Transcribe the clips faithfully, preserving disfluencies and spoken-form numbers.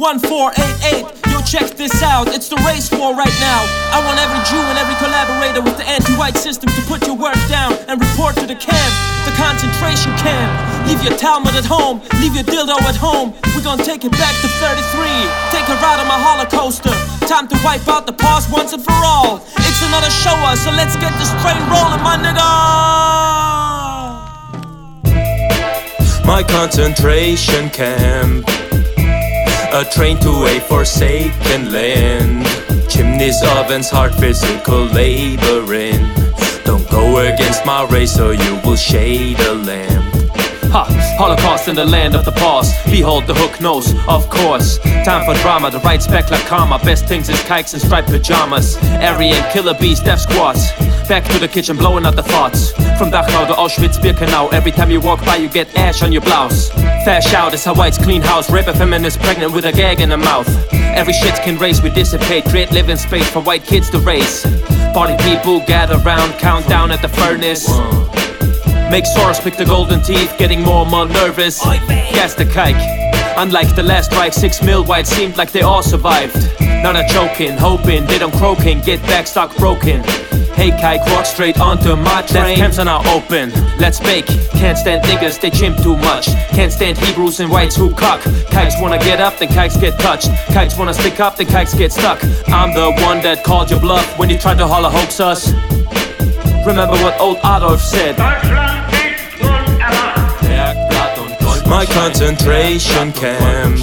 one four eight eight. Yo, check this out, it's the race war right now. I want every Jew and every collaborator with the anti-white system to put your work down and report to the camp, the concentration camp. Leave your Talmud at home, leave your dildo at home. We're gonna take it back to thirty-three. Take a ride on my Holocauster. Time to wipe out the past once and for all. It's another show us, so let's get this train rolling, my nigga. My concentration camp, a train to a forsaken land. Chimneys, ovens, hard physical laboring. Don't go against my race or you will shade a lamp. Ha! Holocaust in the land of the past. Behold the hook nose, of course. Time for drama, the right spec like karma. Best things is kikes and striped pajamas. Aryan killer bees, death squads. Back to the kitchen, blowing out the thoughts. From Dachau to Auschwitz, Birkenau. Every time you walk by, you get ash on your blouse. Fash out is how whites clean house. Rape a feminist pregnant with a gag in her mouth. Every shit can race, we dissipate. Create living space for white kids to race. Party people gather round, count down at the furnace. Make Soros pick the golden teeth, getting more and more nervous. Gas the kike. Unlike the last strike, six mil wide seemed like they all survived. Now they're choking, hoping they don't croaking, get back stock broken. Hey kike, walk straight onto my train. Left camps are now open, let's bake. Can't stand niggas, they chimp too much. Can't stand Hebrews and whites who cock. Kikes wanna get up, then kikes get touched. Kikes wanna stick up, then kikes get stuck. I'm the one that called your bluff when you tried to holler hoax us. Remember what old Adolf said. My concentration camp,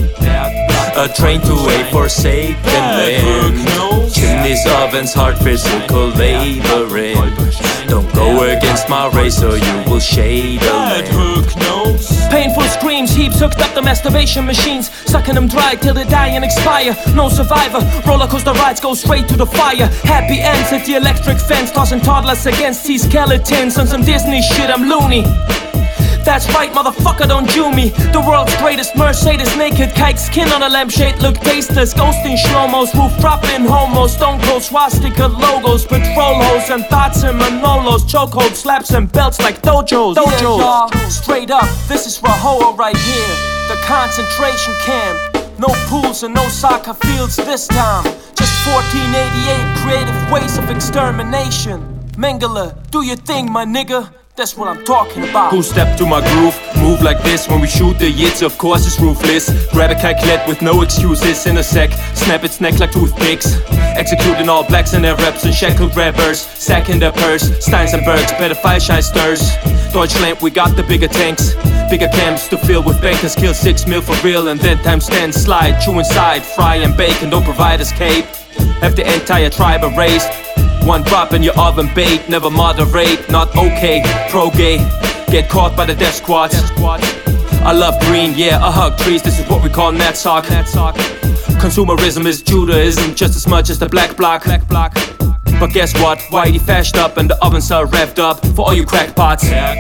a train to a forsaken land. Chimneys, ovens, hard physical laboring. Don't go against my race or you will shade a lamp. Painful screams, heaps hooked up the masturbation machines, sucking them dry till they die and expire. No survivor, roller coaster rides go straight to the fire. Happy ends at the electric fence, tossing toddlers against these skeletons. On some Disney shit, I'm loony. That's right, motherfucker, don't Jew me. The world's greatest Mercedes, naked kike, skin on a lampshade, look tasteless. Ghosting shlomos, roof dropping homos, stone cold swastika logos, patrol hose and thoughts and manolos, chokehold slaps and belts like dojos. Dojos. Yeah, straight up, this is Rahowa right here, the concentration camp. No pools and no soccer fields this time. Just fourteen eighty-eight creative ways of extermination. Mengele, do your thing, my nigga. That's what I'm talking about. Who step to my groove? Move like this when we shoot the yits, of course it's ruthless. Grab a calculate with no excuses in a sec. Snap its neck like toothpicks. Executing all blacks and their reps and shackled grabbers. Sack in their purse, Steins and Bergs, better fire stirs. Deutschland, we got the bigger tanks. Bigger camps to fill with bankers. Kill six mil for real and then times ten. Slide, chew inside, fry and bake and don't provide escape. Have the entire tribe erased. One drop in your oven bait, never moderate, not okay, pro-gay. Get caught by the death squads. I love green, yeah, I hug trees, this is what we call natsock. Consumerism is Judaism just as much as the black bloc. But guess what, Whitey fashed up and the ovens are revved up for all you crackpots.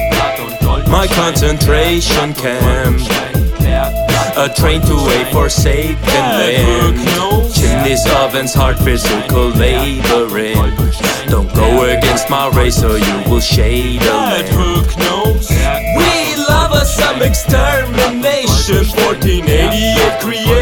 My concentration camp, a train to a forsaken land. Chimneys, ovens, hard physical laboring. Don't go against my race or you will shade a lamp. We love us some extermination. fourteen eighty-eight create